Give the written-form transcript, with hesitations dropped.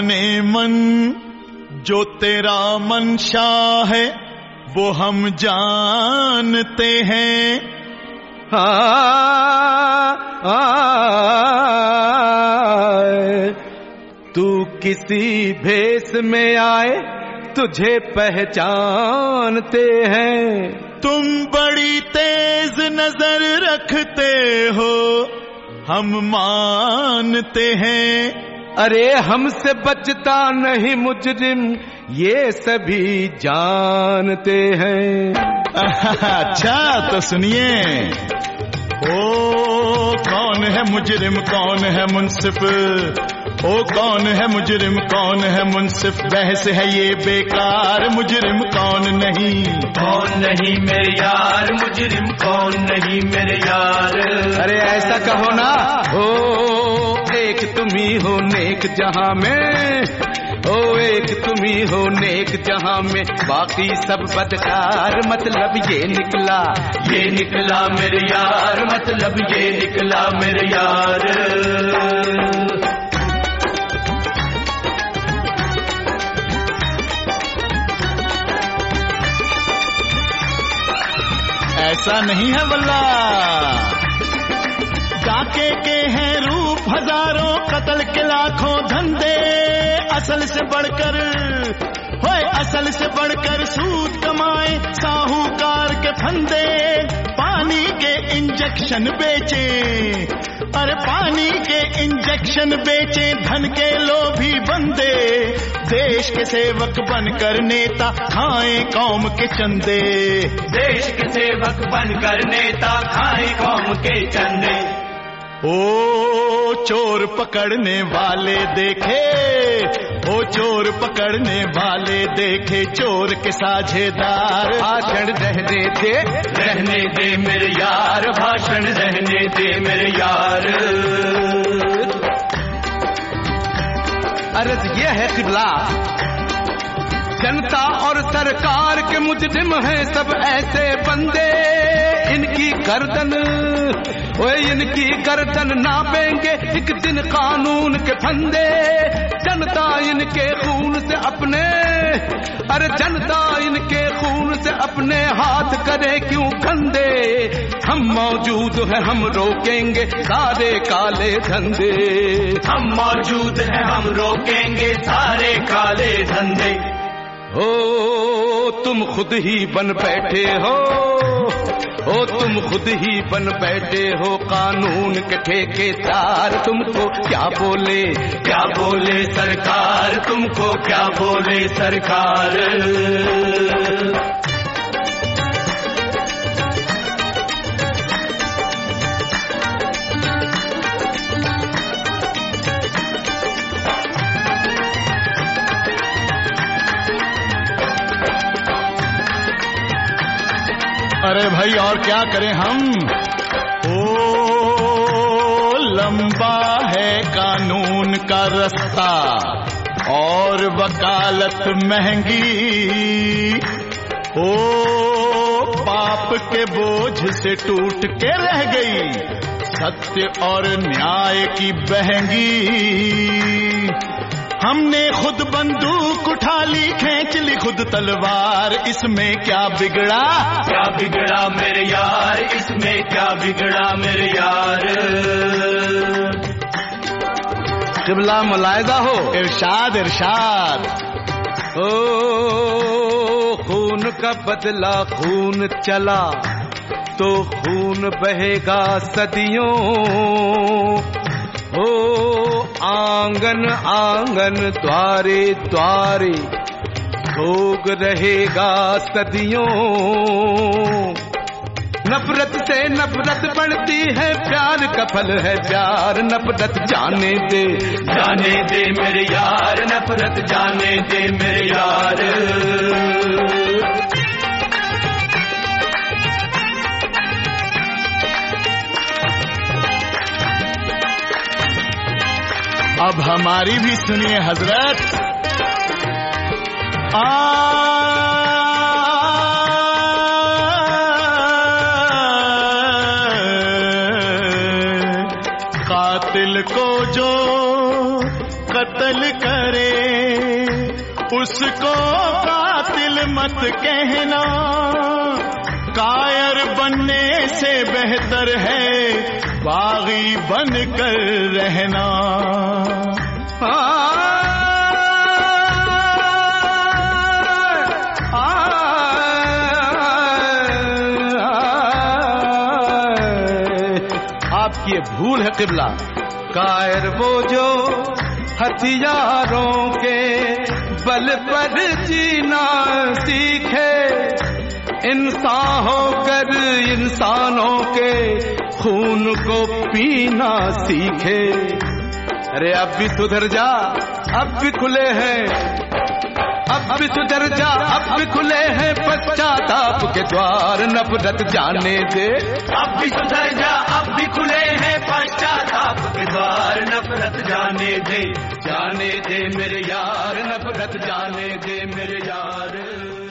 जाने मन जो तेरा मंशा है वो हम जानते हैं। तू किसी भेष में आए तुझे पहचानते हैं। तुम बड़ी तेज नजर रखते हो हम मानते हैं। अरे हमसे बचता नहीं मुजरिम ये सभी जानते हैं। अच्छा तो सुनिए। ओ कौन है मुजरिम कौन है मुंसिफ, ओ कौन है मुजरिम कौन है मुंसिफ, बहस है ये बेकार मुजरिम कौन नहीं मेरे यार, मुजरिम कौन नहीं मेरे यार। अरे ऐसा कहो ना, ओ एक तुम ही हो नेक जहां में, ओ एक तुम ही हो नेक जहां में, बाकी सब बदकार मतलब ये निकला मेरे यार, मतलब ये निकला मेरे यार। ऐसा नहीं है वल्ला। डाके के हैं रूप हजारों, कत्ल के लाखों धंधे, असल से बढ़कर होए असल से बढ़कर सूद कमाए साहूकार के फंदे। पानी के इंजेक्शन बेचे, अरे पानी के इंजेक्शन बेचे, धन के लोभी बंदे, देश के सेवक बनकर नेता खाए कौम के चंदे। देश के सेवक बनकर नेता खाए कौम के चंदे। ओ चोर पकड़ने वाले देखे, ओ चोर पकड़ने वाले देखे, चोर के साझेदार भाषण रहने दे मेरे यार, भाषण रहने दे मेरे यार। अर्ज ये है किबला, जनता और सरकार के मुजरिम हैं सब ऐसे बंदे, इनकी गर्दन इनकी गर्दन नापेंगे एक दिन कानून के फंदे। जनता इनके खून से अपने, अरे जनता इनके खून से अपने हाथ करे क्यों गंदे। हम मौजूद हैं हम रोकेंगे सारे काले धंधे, हम मौजूद हैं हम रोकेंगे सारे काले धंधे। हो तुम खुद ही बन बैठे हो, ओ तुम खुद ही बन बैठे हो कानून के ठेकेदार। तुमको क्या बोले सरकार, तुमको क्या बोले सरकार। अरे भाई और क्या करें हम। ओ लंबा है कानून का रास्ता और वकालत महंगी, ओ पाप के बोझ से टूट के रह गई सत्य और न्याय की बहंगी। हमने खुद बंदूक उठा ली, खींच ली खुद तलवार, इसमें क्या बिगड़ा मेरे यार, इसमें क्या बिगड़ा मेरे यार। किबला मुलायजा हो, इरशाद इरशाद। ओ खून का बदला खून चला तो खून बहेगा सदियों, ओ आंगन आंगन द्वारे द्वारे भोग रहेगा सदियों। नफरत से नफरत बढ़ती है, प्यार का फल है प्यार, नफरत जाने दे मेरे यार, नफरत जाने दे मेरे यार। अब हमारी भी सुनिए हजरत। कातिल को जो कत्ल करे उसको कातिल मत कहना, कायर बनने से बेहतर है बागी बनकर रहना। आपकी ये भूल है किबला। कायर वो जो हथियारों के बल पर जीना सीखे, इंसान होकर इंसानों के खून को पीना सीखे। अरे अब भी सुधर जा, अब भी खुले हैं, अब भी सुधर जा, अब भी खुले हैं पश्चाताप के द्वार, नफरत जाने दे। अब भी सुधर जा, अब भी खुले हैं पश्चाताप के द्वार, नफरत जाने दे, जाने दे मेरे यार, नफरत जाने दे मेरे यार।